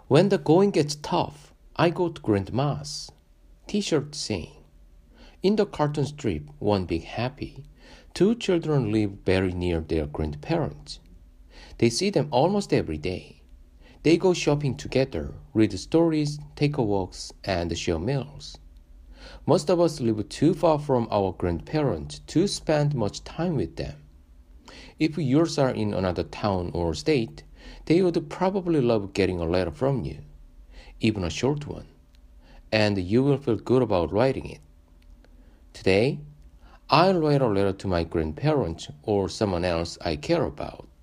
When the going gets tough, I go to Grandma's. T-shirt saying, in the cartoon strip One Big Happy, two children live very near their grandparents. They see them almost every day. They go shopping together, read stories, take walks, and share meals. Most of us live too far from our grandparents to spend much time with them. If yours are in another town or state, they would probably love getting a letter from you, even a short one, and you will feel good about writing it. Today, I'll write a letter to my grandparents or someone else I care about.